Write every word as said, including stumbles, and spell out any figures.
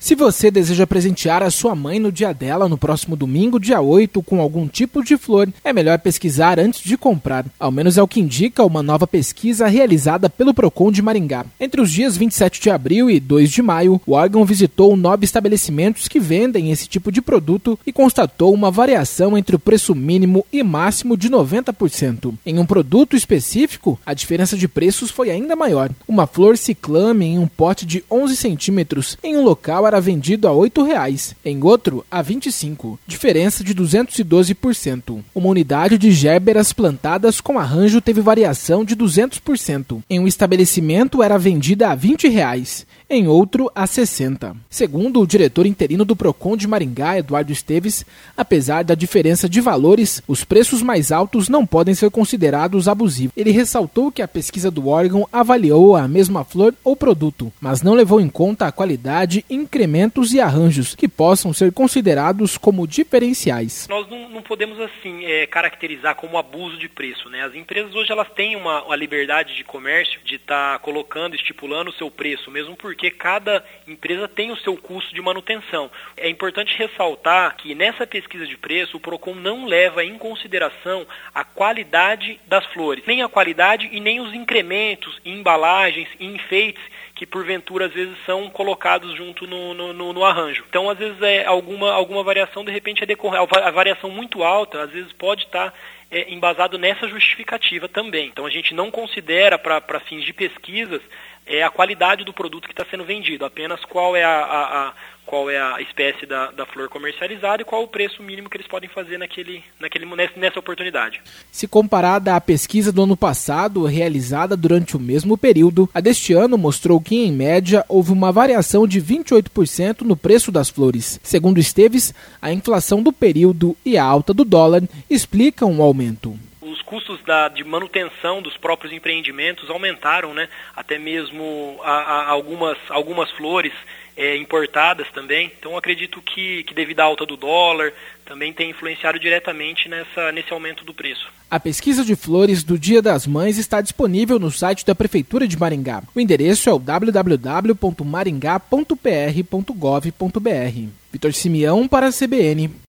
Se você deseja presentear a sua mãe no dia dela, no próximo domingo, dia oito, com algum tipo de flor, é melhor pesquisar antes de comprar. Ao menos é o que indica uma nova pesquisa realizada pelo Procon de Maringá. Entre os dias vinte e sete de abril e dois de maio, o órgão visitou nove estabelecimentos que vendem esse tipo de produto e constatou uma variação entre o preço mínimo e máximo de noventa por cento. Em um produto específico, a diferença de preços foi ainda maior. Uma flor ciclame em um pote de onze centímetros em um local era vendido a oito reais, em outro a vinte e cinco, diferença de duzentos e doze por cento. Uma unidade de gérberas plantadas com arranjo teve variação de duzentos por cento. Em um estabelecimento era vendida a vinte reais, em outro a sessenta. Segundo o diretor interino do Procon de Maringá, Eduardo Esteves, apesar da diferença de valores, os preços mais altos não podem ser considerados abusivos. Ele ressaltou que a pesquisa do órgão avaliou a mesma flor ou produto, mas não levou em conta a qualidade, incrementos e arranjos que possam ser considerados como diferenciais. Nós não, não podemos assim é, caracterizar como abuso de preço, né? As empresas hoje elas têm uma, uma liberdade de comércio de estar tá colocando, estipulando o seu preço, mesmo porque cada empresa tem o seu custo de manutenção. É importante ressaltar que nessa pesquisa de preço o Procon não leva em consideração a qualidade das flores, nem a qualidade e nem os incrementos em embalagens e enfeites que porventura às vezes são colocados junto no, no, no, no arranjo. Então às vezes é alguma, alguma variação, de repente é decorrer, a variação muito alta às vezes pode estar é, embasado nessa justificativa também. Então a gente não considera para fins de pesquisas é, a qualidade do produto que está sendo vendido, apenas qual é a, a, a qual é a espécie da, da flor comercializada e qual o preço mínimo que eles podem fazer naquele, naquele, nessa oportunidade. Se comparada à pesquisa do ano passado, realizada durante o mesmo período, a deste ano mostrou que, em média, houve uma variação de vinte e oito por cento no preço das flores. Segundo Esteves, a inflação do período e a alta do dólar explicam o aumento. Os custos da, de manutenção dos próprios empreendimentos aumentaram, né? Até mesmo a, a algumas, algumas flores é, importadas também. Então acredito que, que devido à alta do dólar também tem influenciado diretamente nessa, nesse aumento do preço. A pesquisa de flores do Dia das Mães está disponível no site da Prefeitura de Maringá. O endereço é o w w w ponto maringá ponto p r ponto gov ponto b r. Vitor Simeão para a C B N.